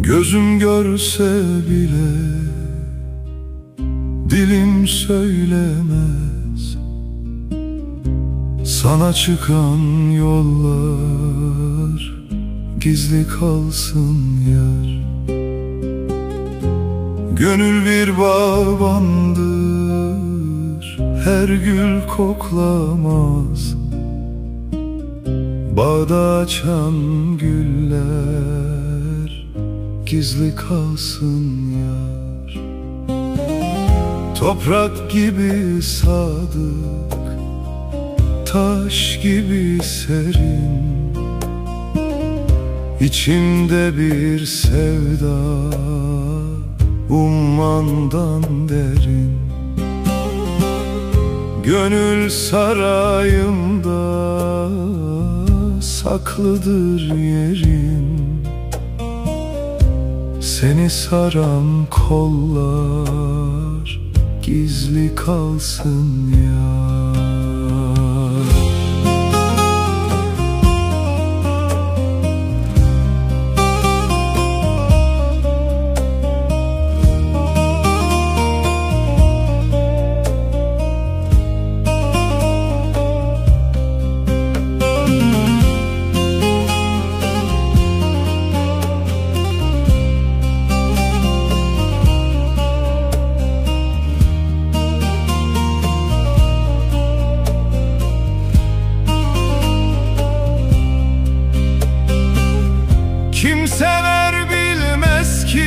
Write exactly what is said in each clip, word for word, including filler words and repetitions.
Gözüm görse bile dilim söylemez. Sana çıkan yollar gizli kalsın yar. Gönül bir bağbandır, her gül koklamaz. Bağda açan güller gizli kalsın yar. Toprak gibi sadık, taş gibi serin, İçimde bir sevda ummandan derin. Gönül sarayımda saklıdır yerin. Seni saran kollar gizli kalsın yar. Kim sever bilmez ki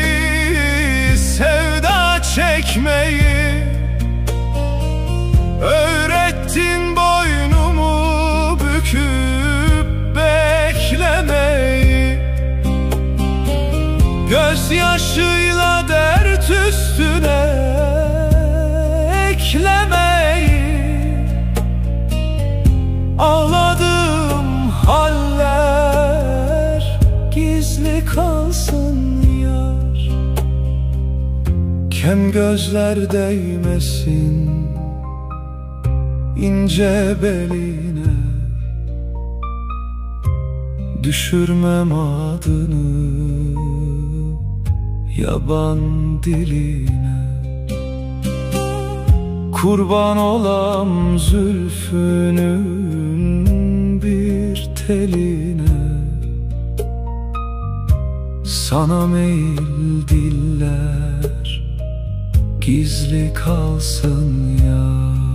sevda çekmeyi. Öğrettin boynumu büküp beklemeyi. Gözyaşıyla dert üstüne eklemeyi. Ağladığım haller gizli kalsın yar. Kem gözler değmesin ince beline. Düşürmem adını yaban diline. Kurban olam zülfünün bir teline. Sana meyil diller gizli kalsın ya.